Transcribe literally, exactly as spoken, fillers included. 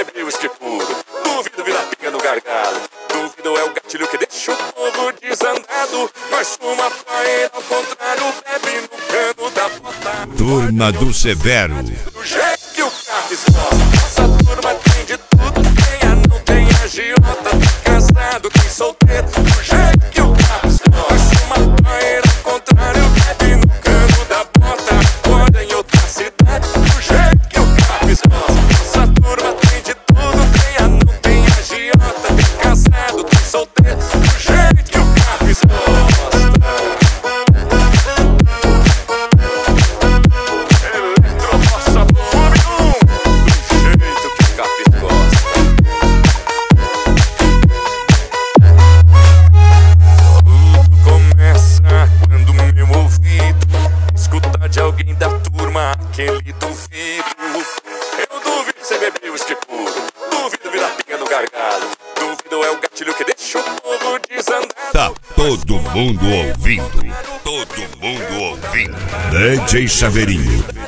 bebeu uísque puro. Duvido virar pinga no gargalo. Duvido é o gatilho que deixa o povo desandado. Mas uma paeira ao contrário bebe no cano da bota. Turma do Severo. Do jeito que o carro escola. Essa turma tem de tudo. Tem a não tem agiota. Tem casado, tem solteiro. Do jeito que o carro escola. Mas uma paeira ao contrário bebe no cano da bota. Acorda em outra cidade. Do jeito que o carro escola. Essa turma tem de tudo. Tem a não tem agiota. Tem casado, tem solteiro. Do jeito que o carro escola. Alguém da turma, aquele duvido. Eu duvido você beber uísque puro. Duvido virar pinga no gargalo. Duvido é o gatilho que deixa o povo desandado. Tá todo mundo ouvindo. Todo mundo ouvindo. D J Chaveirinho.